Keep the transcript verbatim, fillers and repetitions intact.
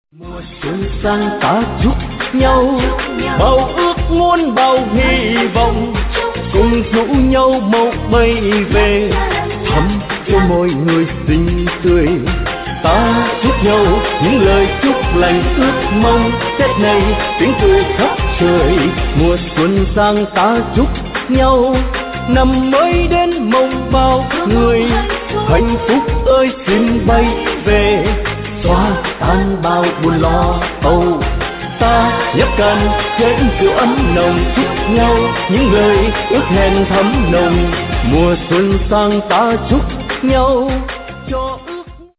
Mùa xuân sang ta chúc nhau bao ước muốn bao hy vọng, cùng rủ nhau mau bay về thăm cho mọi người xinh tươi. Ta chúc nhau những lời chúc lành ước mong, Tết này tiếng cười khắp trời. Mùa xuân sang ta chúc nhau năm mới đến mong bao người hạnh phúc ơi xin bay về, xóa tan bao buồn lo âu. Ta nhấp can chén rượu ấm nồng, chúc nhau những lời ước hẹn thắm nồng. Mùa xuân sang ta chúc nhau cho